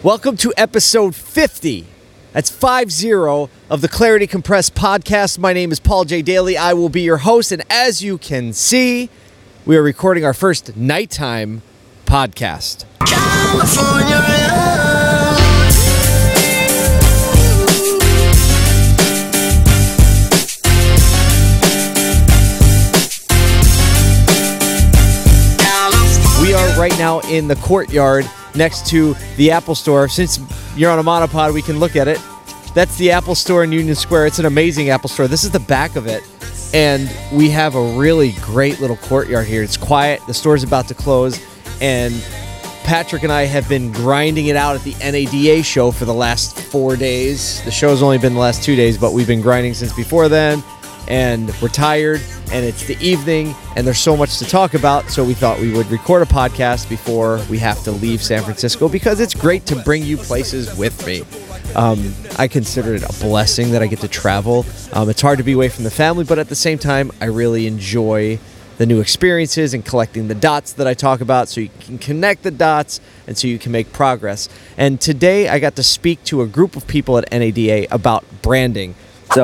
Welcome to episode 50. That's 50 of the Clarity Compressed podcast. My name is Paul J. Daly. I will be your host, and as you can see, we are recording our first nighttime podcast. We are right now in the courtyard next to the Apple Store. Since you're on a monopod, we can look at it. That's the Apple Store in Union Square. It's an amazing Apple Store. This is the back of it, and we have a really great little courtyard here. It's quiet. The store's about to close, and Patrick and I have been grinding it out at the NADA show for the last 4 days. The show's only been the last 2 days, but we've been grinding since before then, and we're tired, and it's the evening, and there's so much to talk about, so we thought we would record a podcast before we have to leave San Francisco, because it's great to bring you places with me. I consider it a blessing that I get to travel. It's hard to be away from the family, but at the same time, I really enjoy the new experiences and collecting the dots that I talk about, so you can connect the dots and so you can make progress. And today, I got to speak to a group of people at NADA about branding.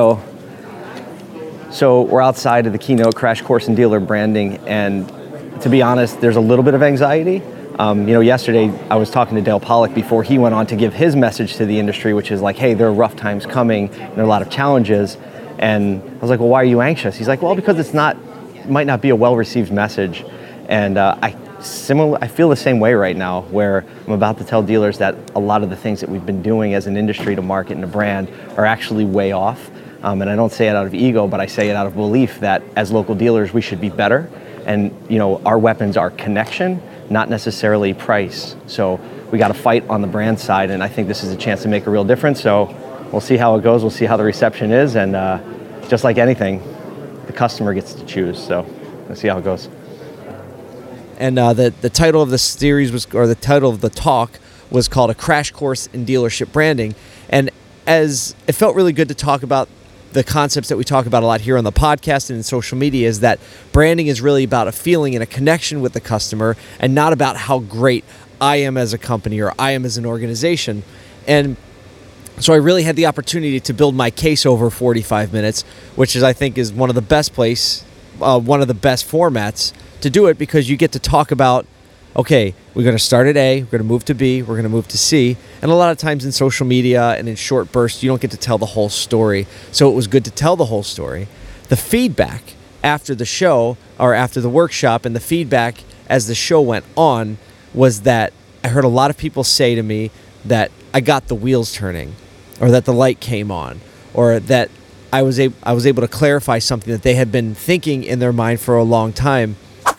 So we're outside of the keynote, Crash Course in Dealer Branding, and to be honest, there's a little bit of anxiety. Yesterday I was talking to Dale Pollack before he went on to give his message to the industry, which is like, hey, there are rough times coming, and there are a lot of challenges. And I was like, well, why are you anxious? He's like, well, because it might not be a well-received message. And I feel the same way right now, where I'm about to tell dealers that a lot of the things that we've been doing as an industry to market and to brand are actually way off. And I don't say it out of ego, but I say it out of belief that as local dealers, we should be better. And, our weapons are connection, not necessarily price. So we got to fight on the brand side, and I think this is a chance to make a real difference. So we'll see how it goes. We'll see how the reception is. And just like anything, the customer gets to choose. So let's see how it goes. And the title of the series the title of the talk was called A Crash Course in Dealership Branding. And as it felt really good to talk about the concepts that we talk about a lot here on the podcast and in social media, is that branding is really about a feeling and a connection with the customer, and not about how great I am as a company or I am as an organization. And so I really had the opportunity to build my case over 45 minutes, which I think is one of the best formats to do it, because you get to talk about, okay, we're going to start at A, we're going to move to B, we're going to move to C. And a lot of times in social media and in short bursts, you don't get to tell the whole story. So it was good to tell the whole story. The feedback after the show, or after the workshop, and the feedback as the show went on, was that I heard a lot of people say to me that I got the wheels turning, or that the light came on, or that I was able to clarify something that they had been thinking in their mind for a long time.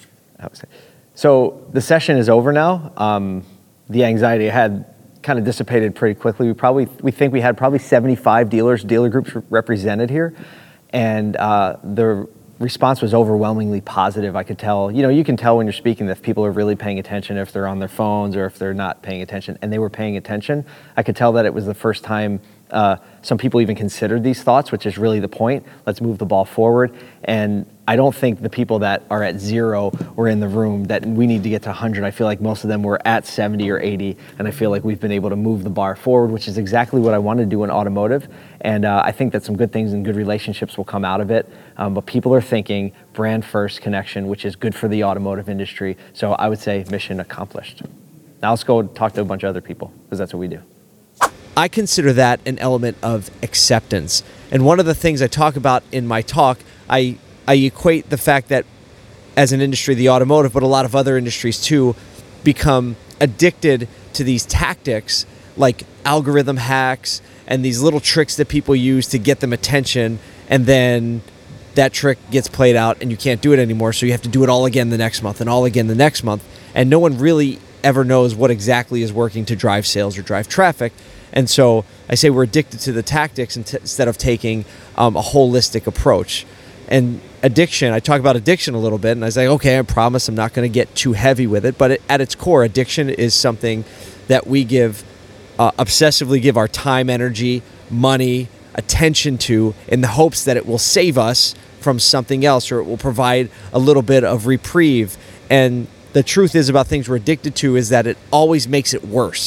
So the session is over now. The anxiety I had kind of dissipated pretty quickly. We think we had probably 75 dealer groups represented here, and the response was overwhelmingly positive. I could tell, you can tell when you're speaking if people are really paying attention, if they're on their phones or if they're not paying attention, and they were paying attention. I could tell that it was the first time some people even considered these thoughts, which is really the point. Let's move the ball forward. And I don't think the people that are at 0 were in the room that we need to get to 100. I feel like most of them were at 70 or 80, and I feel like we've been able to move the bar forward, which is exactly what I want to do in automotive. And I think that some good things and good relationships will come out of it. But people are thinking brand first connection, which is good for the automotive industry. So I would say mission accomplished. Now let's go talk to a bunch of other people, because that's what we do. I consider that an element of acceptance. And one of the things I talk about in my talk, I equate the fact that as an industry, the automotive, but a lot of other industries too, become addicted to these tactics like algorithm hacks and these little tricks that people use to get them attention, and then that trick gets played out and you can't do it anymore, so you have to do it all again the next month and all again the next month, and no one really ever knows what exactly is working to drive sales or drive traffic. And so I say we're addicted to the tactics instead of taking a holistic approach. And addiction, I talk about addiction a little bit, and I say, okay, I promise I'm not going to get too heavy with it, but at its core, addiction is something that we obsessively give our time, energy, money, attention to, in the hopes that it will save us from something else, or it will provide a little bit of reprieve. And the truth is about things we're addicted to is that it always makes it worse,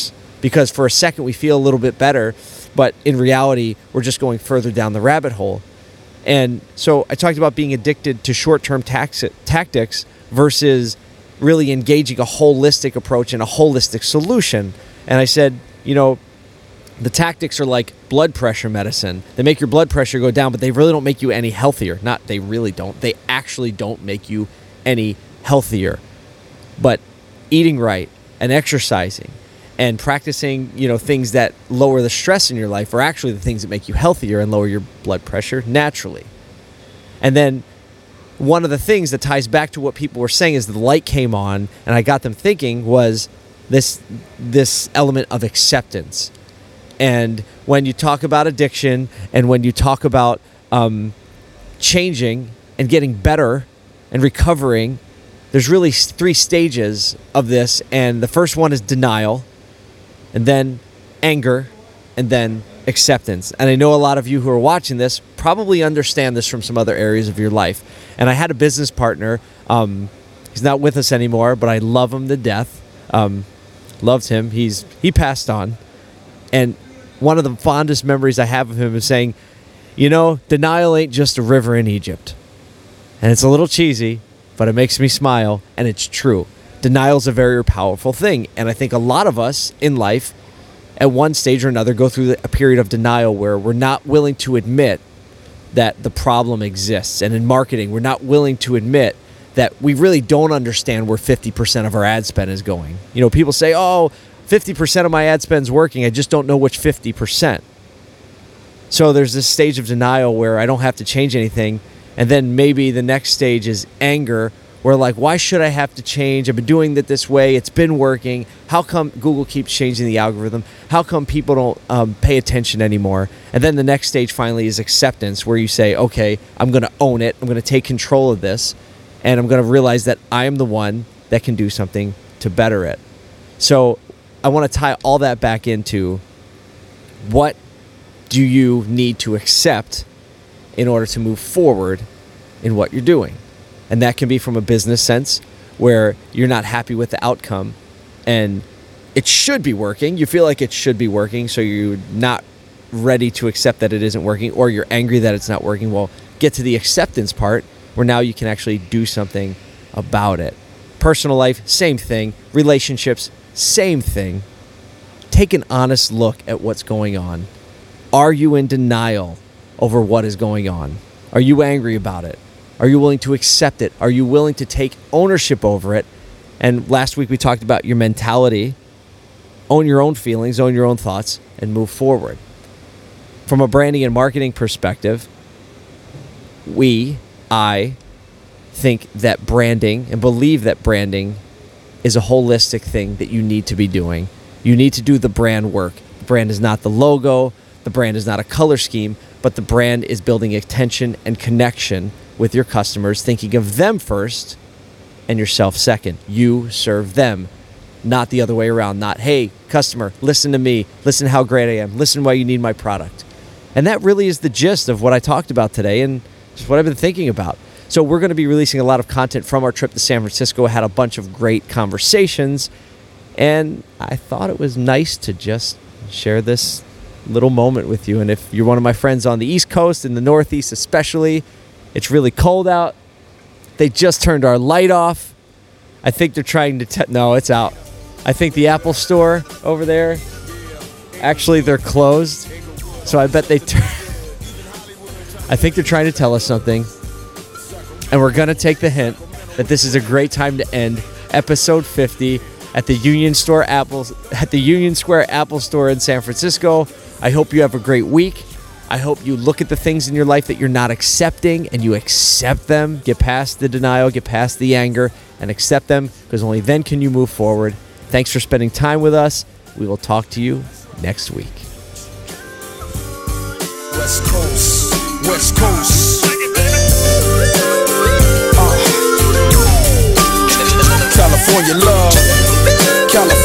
because for a second we feel a little bit better, but in reality, we're just going further down the rabbit hole. And so I talked about being addicted to short-term tactics versus really engaging a holistic approach and a holistic solution. And I said, the tactics are like blood pressure medicine. They make your blood pressure go down, but they really don't make you any healthier. Not they really don't. They actually don't make you any healthier. But eating right and exercising and practicing, things that lower the stress in your life are actually the things that make you healthier and lower your blood pressure naturally. And then one of the things that ties back to what people were saying is the light came on, and I got them thinking, was this element of acceptance. And when you talk about addiction and when you talk about changing and getting better and recovering, there's really 3 stages of this. And the first one is denial, and then anger, and then acceptance. And I know a lot of you who are watching this probably understand this from some other areas of your life. And I had a business partner. He's not with us anymore, but I love him to death. Loved him. He passed on. And one of the fondest memories I have of him is saying, denial ain't just a river in Egypt. And it's a little cheesy, but it makes me smile, and it's true. Denial's a very powerful thing. And I think a lot of us in life, at one stage or another, go through a period of denial where we're not willing to admit that the problem exists. And in marketing, we're not willing to admit that we really don't understand where 50% of our ad spend is going. People say, 50% of my ad spend's working. I just don't know which 50%. So there's this stage of denial where I don't have to change anything. And then maybe the next stage is anger, where why should I have to change? I've been doing it this way. It's been working. How come Google keeps changing the algorithm? How come people don't pay attention anymore? And then the next stage finally is acceptance, where you say, okay, I'm going to own it. I'm going to take control of this. And I'm going to realize that I am the one that can do something to better it. So I want to tie all that back into, what do you need to accept in order to move forward in what you're doing? And that can be from a business sense, where you're not happy with the outcome and it should be working. You feel like it should be working, so you're not ready to accept that it isn't working, or you're angry that it's not working. Well, get to the acceptance part, where now you can actually do something about it. Personal life, same thing. Relationships, same thing. Take an honest look at what's going on. Are you in denial over what is going on? Are you angry about it? Are you willing to accept it? Are you willing to take ownership over it? And last week we talked about your mentality. Own your own feelings, own your own thoughts, and move forward. From a branding and marketing perspective, I think that branding, and believe that branding is a holistic thing that you need to be doing. You need to do the brand work. The brand is not the logo. The brand is not a color scheme, but the brand is building attention and connection with your customers, thinking of them first and yourself second. You serve them, not the other way around. Not, hey, customer, listen to me. Listen how great I am. Listen why you need my product. And that really is the gist of what I talked about today, and just what I've been thinking about. So we're going to be releasing a lot of content from our trip to San Francisco. I had a bunch of great conversations, and I thought it was nice to just share this little moment with you. And if you're one of my friends on the East Coast, in the Northeast especially, it's really cold out. They just turned our light off. I think they're trying to no, it's out. I think the Apple store over there, actually they're closed. So I bet I think they're trying to tell us something. And we're going to take the hint that this is a great time to end episode 50 at the Union Square Apple Store in San Francisco. I hope you have a great week. I hope you look at the things in your life that you're not accepting and you accept them. Get past the denial, get past the anger, and accept them, because only then can you move forward. Thanks for spending time with us. We will talk to you next week. West Coast, West Coast. California love, California.